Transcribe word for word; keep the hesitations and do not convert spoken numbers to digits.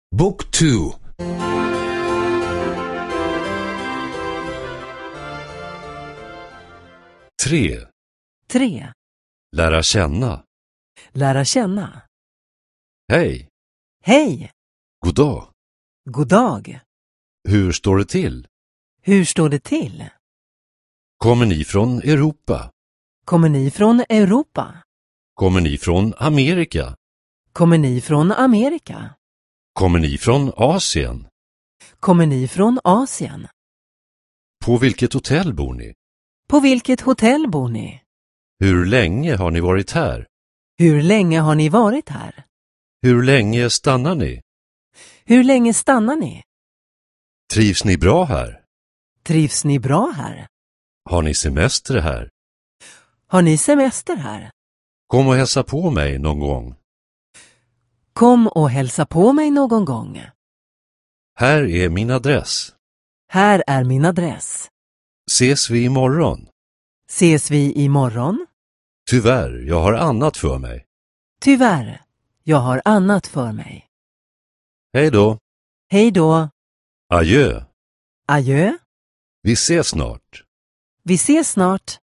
Book two. Tre. tre. Lära känna. Lära känna. Hej. Hej. God dag. God dag. Hur står det till? Hur står det till? Kommer ni från Europa? Kommer ni från Europa? Kommer ni från Amerika? Kommer ni från Amerika? Kommer ni från Asien? Kommer ni från Asien? På vilket hotell bor ni? På vilket hotell bor ni? Hur länge har ni varit här? Hur länge har ni varit här? Hur länge stannar ni? Hur länge stannar ni? Trivs ni bra här? Trivs ni bra här? Har ni semester här? Har ni semester här? Kom och hälsa på mig någon gång. Kom och hälsa på mig någon gång. Här är min adress. Här är min adress. Ses vi imorgon? Ses vi imorgon? Tyvärr, jag har annat för mig. Tyvärr, jag har annat för mig. Hej då. Hej då. Adjö. Adjö. Vi ses snart. Vi ses snart.